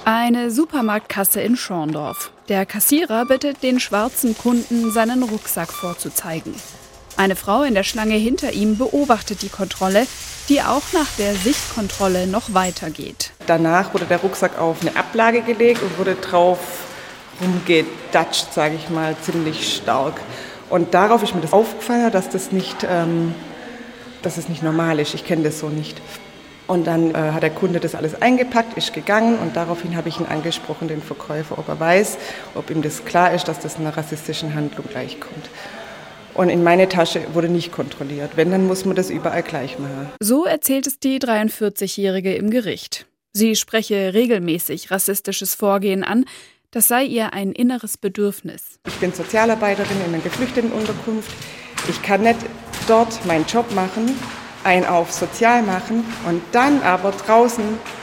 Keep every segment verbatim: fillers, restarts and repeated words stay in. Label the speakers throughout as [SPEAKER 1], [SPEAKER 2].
[SPEAKER 1] Eine Supermarktkasse in Schorndorf. Der Kassierer bittet den schwarzen Kunden, seinen Rucksack vorzuzeigen. Eine Frau in der Schlange hinter ihm beobachtet die Kontrolle, die auch nach der Sichtkontrolle noch weitergeht.
[SPEAKER 2] Danach wurde der Rucksack auf eine Ablage gelegt und wurde drauf rumgedatscht, sage ich mal, ziemlich stark. Und darauf ist mir das aufgefallen, dass das nicht, ähm, dass es nicht normal ist. Ich kenne das so nicht. Und dann äh, hat der Kunde das alles eingepackt, ist gegangen und daraufhin habe ich ihn angesprochen, den Verkäufer, ob er weiß, ob ihm das klar ist, dass das einer rassistischen Handlung gleichkommt. Und in meine Tasche wurde nicht kontrolliert. Wenn, dann muss man das überall gleich machen.
[SPEAKER 1] So erzählt es die dreiundvierzigjährige im Gericht. Sie spreche regelmäßig rassistisches Vorgehen an. Das sei ihr ein inneres Bedürfnis.
[SPEAKER 2] Ich bin Sozialarbeiterin in einer Geflüchtetenunterkunft. Ich kann nicht dort meinen Job machen, einen auf sozial machen und dann aber draußen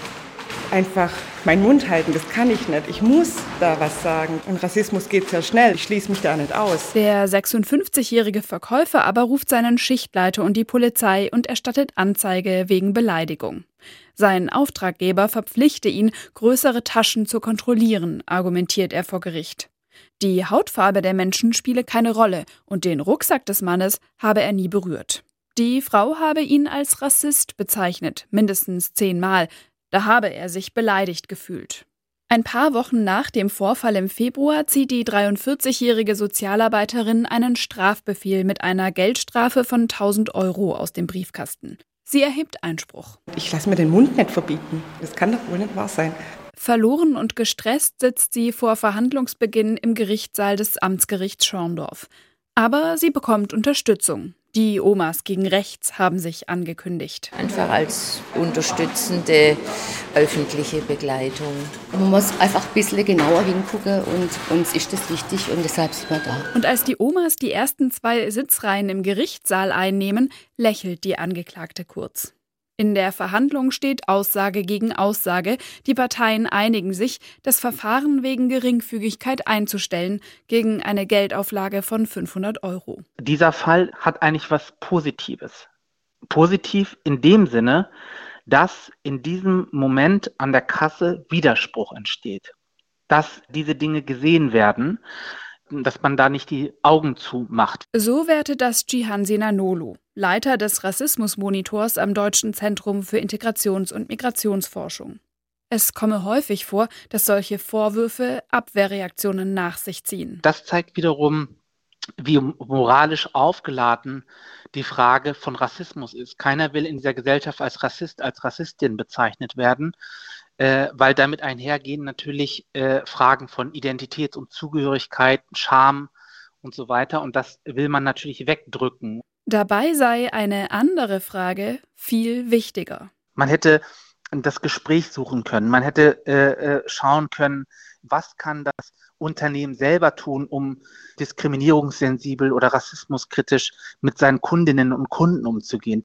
[SPEAKER 2] einfach meinen Mund halten. Das kann ich nicht. Ich muss da was sagen. Und Rassismus geht sehr schnell. Ich schließe mich da nicht aus.
[SPEAKER 1] Der sechsundfünfzigjährige Verkäufer aber ruft seinen Schichtleiter und die Polizei und erstattet Anzeige wegen Beleidigung. Sein Auftraggeber verpflichte ihn, größere Taschen zu kontrollieren, argumentiert er vor Gericht. Die Hautfarbe der Menschen spiele keine Rolle und den Rucksack des Mannes habe er nie berührt. Die Frau habe ihn als Rassist bezeichnet, mindestens zehnmal. Da habe er sich beleidigt gefühlt. Ein paar Wochen nach dem Vorfall im Februar zieht die dreiundvierzigjährige Sozialarbeiterin einen Strafbefehl mit einer Geldstrafe von tausend Euro aus dem Briefkasten. Sie erhebt Einspruch.
[SPEAKER 2] Ich lasse mir den Mund nicht verbieten. Das kann doch wohl nicht wahr sein.
[SPEAKER 1] Verloren und gestresst sitzt sie vor Verhandlungsbeginn im Gerichtssaal des Amtsgerichts Schorndorf. Aber sie bekommt Unterstützung. Die Omas gegen Rechts haben sich angekündigt.
[SPEAKER 3] Einfach als unterstützende öffentliche Begleitung.
[SPEAKER 4] Man muss einfach ein bisschen genauer hingucken und uns ist das wichtig und deshalb sind wir da.
[SPEAKER 1] Und als die Omas die ersten zwei Sitzreihen im Gerichtssaal einnehmen, lächelt die Angeklagte kurz. In der Verhandlung steht Aussage gegen Aussage. Die Parteien einigen sich, das Verfahren wegen Geringfügigkeit einzustellen, gegen eine Geldauflage von fünfhundert Euro.
[SPEAKER 5] Dieser Fall hat eigentlich was Positives. Positiv in dem Sinne, dass in diesem Moment an der Kasse Widerspruch entsteht. Dass diese Dinge gesehen werden, dass man da nicht die Augen zumacht.
[SPEAKER 1] So wertet das Cihan Sinanolu, Leiter des Rassismusmonitors am Deutschen Zentrum für Integrations- und Migrationsforschung. Es komme häufig vor, dass solche Vorwürfe Abwehrreaktionen nach sich ziehen.
[SPEAKER 5] Das zeigt wiederum, wie moralisch aufgeladen die Frage von Rassismus ist. Keiner will in dieser Gesellschaft als Rassist, als Rassistin bezeichnet werden. Äh, weil damit einhergehen natürlich äh, Fragen von Identität und Zugehörigkeit, Scham und so weiter. Und das will man natürlich wegdrücken.
[SPEAKER 1] Dabei sei eine andere Frage viel wichtiger.
[SPEAKER 5] Man hätte das Gespräch suchen können. Man hätte äh, schauen können, was kann das Unternehmen selber tun, um diskriminierungssensibel oder rassismuskritisch mit seinen Kundinnen und Kunden umzugehen.